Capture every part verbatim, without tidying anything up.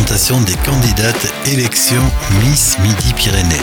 présentation des candidates élections Miss Midi-Pyrénées.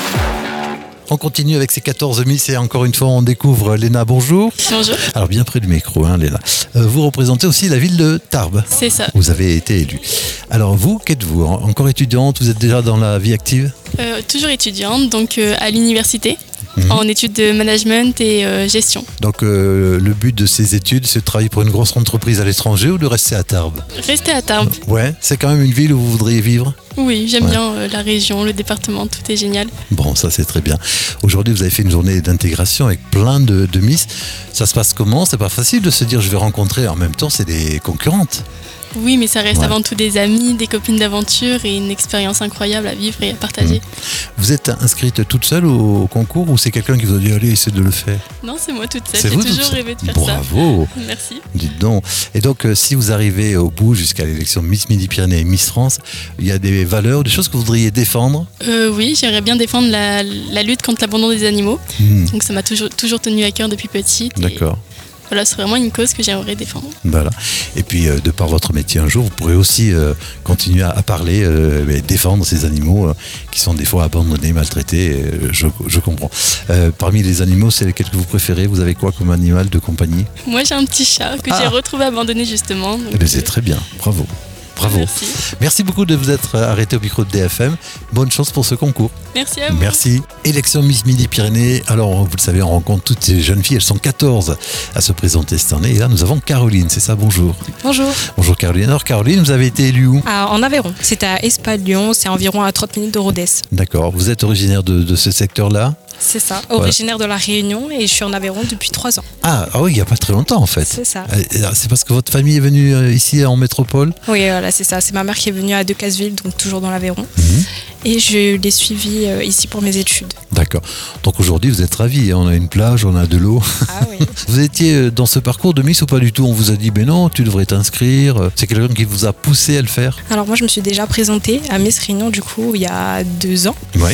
On continue avec ces quatorze Miss et encore une fois on découvre Léna, bonjour. Bonjour. Alors bien près du micro, hein, Léna. Euh, vous représentez aussi la ville de Tarbes. C'est ça. Vous avez été élue. Alors vous, qu'êtes-vous? Encore étudiante? Vous êtes déjà dans la vie active? euh, Toujours étudiante, donc euh, à l'université, mmh. en études de management et euh, gestion. Donc euh, le but de ces études, c'est de travailler pour une grosse entreprise à l'étranger ou de rester à Tarbes? Rester à Tarbes. Ouais, c'est quand même une ville où vous voudriez vivre? Oui, j'aime Ouais. bien euh, la région, le département, tout est génial. Bon, ça c'est très bien. Aujourd'hui, vous avez fait une journée d'intégration avec plein de, de Miss. Ça se passe comment? C'est pas facile de se dire je vais rencontrer. En même temps, c'est des concurrentes. Oui, mais ça reste Ouais. avant tout des amis, des copines d'aventure et une expérience incroyable à vivre et à partager. Mmh. Vous êtes inscrite toute seule au, au concours ou c'est quelqu'un qui vous a dit allez, essaie de le faire? Non, c'est moi toute seule. C'est J'ai vous toute toujours seule. rêvé de faire Bravo. ça. Merci. Dites donc. Et donc, euh, si vous arrivez au bout jusqu'à l'élection Miss Midi-Pyrénées et Miss France, il y a des valeurs, des choses que vous voudriez défendre? Euh, oui, j'aimerais bien défendre la, la lutte contre l'abandon des animaux. Mmh. Donc ça m'a toujours, toujours tenu à cœur depuis petite. et D'accord. Voilà, c'est vraiment une cause que j'aimerais défendre. Voilà. Et puis, euh, de par votre métier, un jour, vous pourrez aussi euh, continuer à, à parler, euh, et défendre ces animaux euh, qui sont des fois abandonnés, maltraités. euh, je, je comprends. Euh, parmi les animaux, c'est lesquels que vous préférez? Vous avez quoi comme animal de compagnie? Moi, j'ai un petit chat que Ah. j'ai retrouvé abandonné justement. donc, Eh bien, c'est euh, très bien. Bravo. Bravo. Merci. Merci beaucoup de vous être arrêté au micro de D F M. Bonne chance pour ce concours. Merci à vous. Merci. Élection Miss Midi-Pyrénées. Alors, vous le savez, on rencontre toutes ces jeunes filles. Elles sont quatorze à se présenter cette année. Et là, nous avons Caroline. C'est ça, bonjour. Bonjour. Bonjour Caroline. Alors, Caroline, vous avez été élue où? Ah, en Aveyron, c'est à Espalion, c'est environ à trente minutes de Rodez. D'accord. Vous êtes originaire de, de ce secteur-là? C'est ça, originaire de la Réunion et je suis en Aveyron depuis trois ans. Ah, ah oui, il n'y a pas très longtemps en fait. C'est ça. Euh, C'est parce que votre famille est venue euh, ici en métropole? Oui, voilà, c'est ça. C'est ma mère qui est venue à Decazeville, donc toujours dans l'Aveyron. Mhm. Et je l'ai suivie euh, ici pour mes études. D'accord. Donc aujourd'hui, vous êtes ravis. On a une plage, on a de l'eau. Ah oui. Vous étiez euh, dans ce parcours de Miss ou pas du tout? On vous a dit, ben non, tu devrais t'inscrire. C'est quelqu'un qui vous a poussé à le faire? Alors moi, je me suis déjà présentée à Miss Réunion, du coup, il y a deux ans. Oui.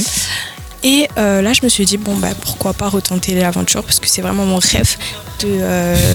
Et euh, là, je me suis dit, bon, bah, pourquoi pas retenter l'aventure, parce que c'est vraiment mon rêve de, euh,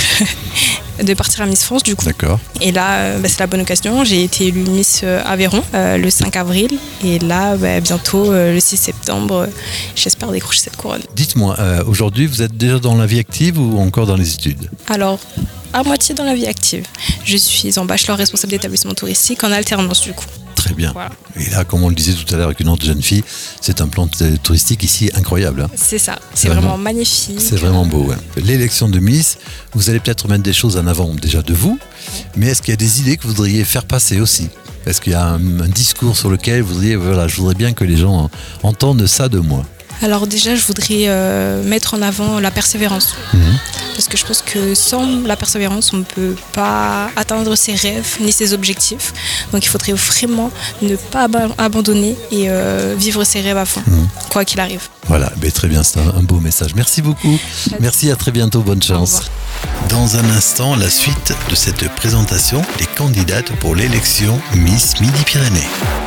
être- de partir à Miss France, du coup. D'accord. Et là, euh, bah, c'est la bonne occasion. J'ai été élue Miss euh, Aveyron euh, le cinq avril. Et là, bah, bientôt, euh, le six septembre, euh, j'espère décrocher cette couronne. Dites-moi, euh, aujourd'hui, vous êtes déjà dans la vie active ou encore dans les études? Alors, à moitié dans la vie active. Je suis en bachelor responsable d'établissement touristique en alternance, du coup. Très bien. Voilà. Et là, comme on le disait tout à l'heure avec une autre jeune fille, c'est un plan t- touristique ici incroyable. hein. C'est ça. C'est C'est vraiment- vraiment magnifique. C'est vraiment beau. ouais. L'élection de Miss, vous allez peut-être mettre des choses en avant déjà de vous, mais est-ce qu'il y a des idées que vous voudriez faire passer aussi? Est-ce qu'il y a un, un discours sur lequel vous voudriez, voilà, je voudrais bien que les gens euh, entendent ça de moi? Alors déjà, je voudrais euh, mettre en avant la persévérance. Mhm. Parce que je pense que sans la persévérance, on ne peut pas atteindre ses rêves ni ses objectifs. Donc il faudrait vraiment ne pas ab- abandonner et euh, vivre ses rêves à fond, Mhm. quoi qu'il arrive. Voilà, ben, très bien, c'est un, un beau message. Merci beaucoup. Merci, à très bientôt, bonne chance. Dans un instant, la suite de cette présentation des candidates pour l'élection Miss Midi-Pyrénées.